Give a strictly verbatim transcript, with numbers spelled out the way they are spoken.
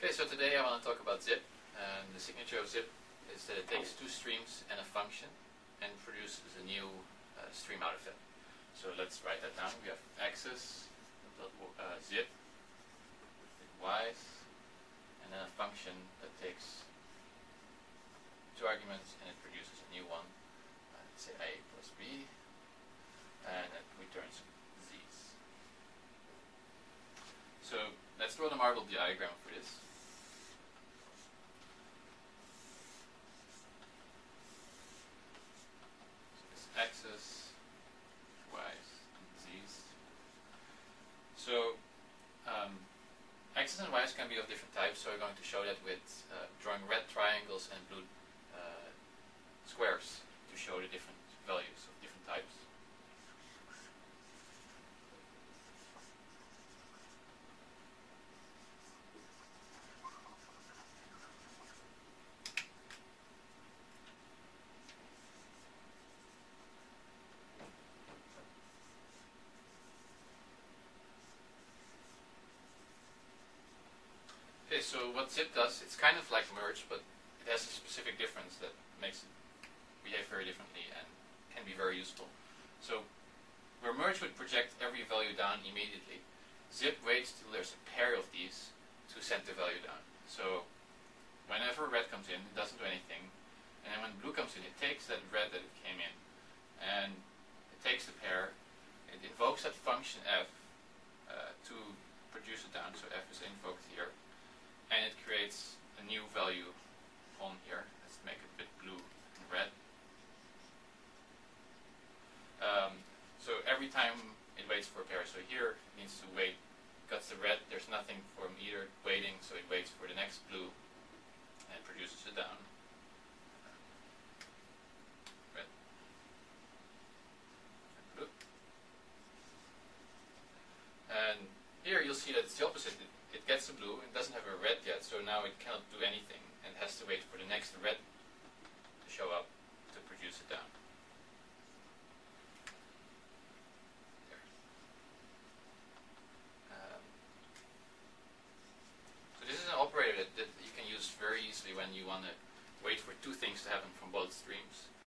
Okay, so today I want to talk about zip, and the signature of zip is that it takes two streams and a function and produces a new uh, stream out of it. So let's write that down. We have axis, uh, zip, y's, and then a function that takes two arguments and it produces a new one. Uh, let's say a plus b, and it returns z's. So let's draw the marble diagram for this. Axis, y's, and z's. So um, axis and y's can be of different types, so we're going to show that with uh, drawing red triangles and blue uh, squares to show the different values of different types. Okay, so what zip does, it's kind of like merge, but it has a specific difference that makes it behave very differently and can be very useful. So where merge would project every value down immediately, zip waits till there's a pair of these to send the value down. So whenever red comes in, it doesn't do anything, and then when blue comes in, it takes that red that it came in, and it takes the pair, it invokes that function f uh, to produce it down, so f is invoked here, and it creates a new value on here. Let's make it a bit blue and red. Um, so every time it waits for a pair, so here it needs to wait, cuts the red, there's nothing for them either waiting, so it waits for the next blue and produces it down. Red and blue. And here you'll see that it's the opposite. It, it gets the blue, it doesn't have a red yet, so now it cannot do anything and has to wait for the next red to show up to produce it down. There. Um, so this is an operator that, that you can use very easily when you want to wait for two things to happen from both streams.